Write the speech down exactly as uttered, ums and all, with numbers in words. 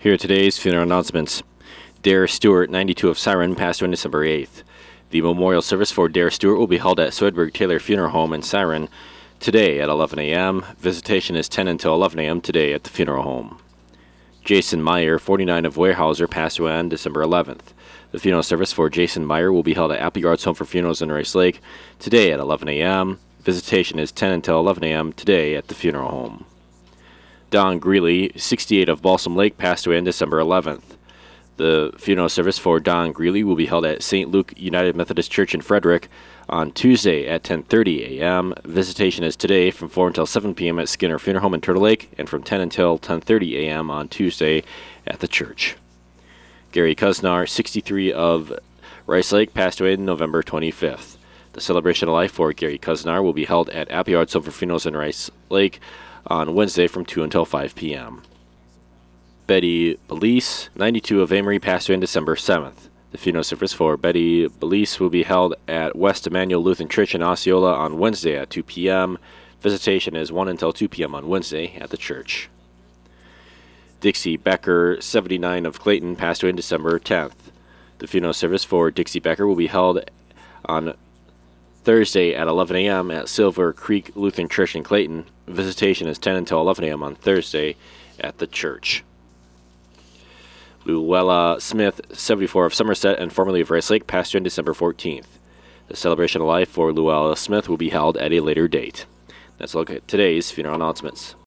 Here are today's funeral announcements. Dare Stewart, ninety-two of Siren, passed on December eighth. The memorial service for Dare Stewart will be held at Swedberg Taylor Funeral Home in Siren today at eleven a.m. Visitation is ten until eleven a.m. today at the funeral home. Jason Meyer, forty-nine of Weyerhaeuser, passed away on December eleventh. The funeral service for Jason Meyer will be held at Appleyard's Home for Funerals in Rice Lake today at eleven a.m. Visitation is ten until eleven a.m. today at the funeral home. Don Greeley, sixty-eight of Balsam Lake, passed away on December eleventh. The funeral service for Don Greeley will be held at Saint Luke United Methodist Church in Frederick on Tuesday at ten thirty a.m. Visitation is today from four until seven p.m. at Skinner Funeral Home in Turtle Lake and from ten until ten thirty a.m. on Tuesday at the church. Gary Kusnar, sixty-three of Rice Lake, passed away on November twenty-fifth. The celebration of life for Gary Kusnar will be held at Appleyard's Home for Funerals in Rice Lake on Wednesday from two until five p.m. Betty Belize, ninety-two of Amory, passed away on December seventh. The funeral service for Betty Belize will be held at West Emmanuel Lutheran Church in Osceola on Wednesday at two p.m. Visitation is one until two p.m. on Wednesday at the church. Dixie Becker, seventy-nine of Clayton, passed away on December tenth. The funeral service for Dixie Becker will be held on Thursday at eleven a.m. at Silver Creek Lutheran Church in Clayton. Visitation is ten until eleven a.m. on Thursday at the church. Luella Smith, seventy-four of Somerset and formerly of Rice Lake, passed away on December fourteenth. The celebration of life for Luella Smith will be held at a later date. Let's look at today's funeral announcements.